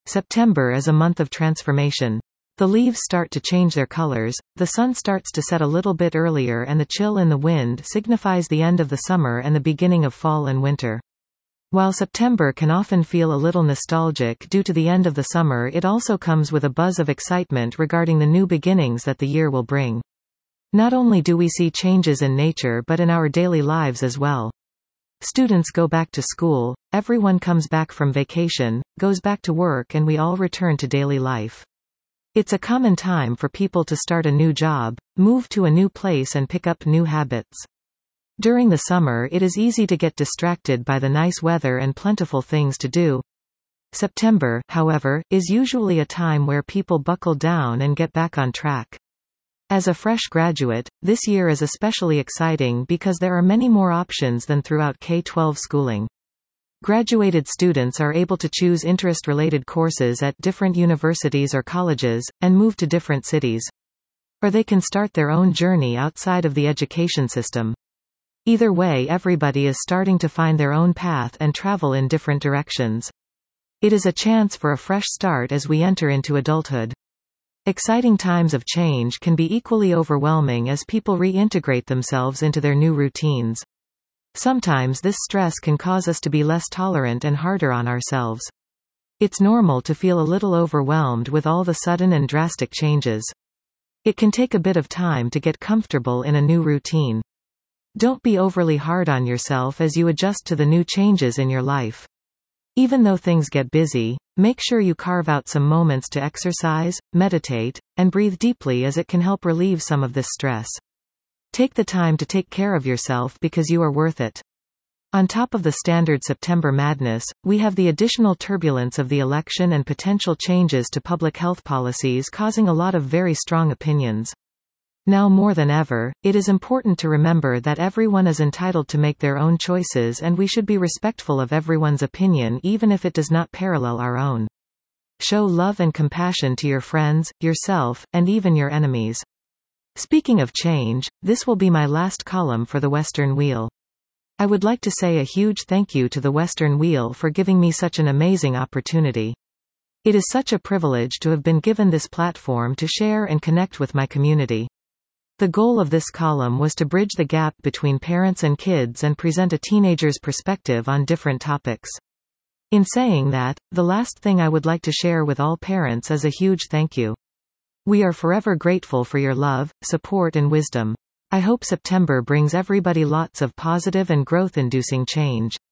September is a month of transformation. The leaves start to change their colors, the sun starts to set a little bit earlier, and the chill in the wind signifies the end of the summer and the beginning of fall and winter. While September can often feel a little nostalgic due to the end of the summer, it also comes with a buzz of excitement regarding the new beginnings that the year will bring. Not only do we see changes in nature but in our daily lives as well. Students go back to school, everyone comes back from vacation, goes back to work, and we all return to daily life. It's a common time for people to start a new job, move to a new place, and pick up new habits. During the summer, it is easy to get distracted by the nice weather and plentiful things to do. September, however, is usually a time where people buckle down and get back on track. As a fresh graduate, this year is especially exciting because there are many more options than throughout K-12 schooling. Graduated students are able to choose interest-related courses at different universities or colleges, and move to different cities. Or they can start their own journey outside of the education system. Either way, everybody is starting to find their own path and travel in different directions. It is a chance for a fresh start as we enter into adulthood. Exciting times of change can be equally overwhelming as people reintegrate themselves into their new routines. Sometimes this stress can cause us to be less tolerant and harder on ourselves. It's normal to feel a little overwhelmed with all the sudden and drastic changes. It can take a bit of time to get comfortable in a new routine. Don't be overly hard on yourself as you adjust to the new changes in your life. Even though things get busy, make sure you carve out some moments to exercise, meditate, and breathe deeply, as it can help relieve some of this stress. Take the time to take care of yourself because you are worth it. On top of the standard September madness, we have the additional turbulence of the election and potential changes to public health policies causing a lot of very strong opinions. Now more than ever, it is important to remember that everyone is entitled to make their own choices, and we should be respectful of everyone's opinion even if it does not parallel our own. Show love and compassion to your friends, yourself, and even your enemies. Speaking of change, this will be my last column for the Western Wheel. I would like to say a huge thank you to the Western Wheel for giving me such an amazing opportunity. It is such a privilege to have been given this platform to share and connect with my community. The goal of this column was to bridge the gap between parents and kids and present a teenager's perspective on different topics. In saying that, the last thing I would like to share with all parents is a huge thank you. We are forever grateful for your love, support, and wisdom. I hope September brings everybody lots of positive and growth-inducing change.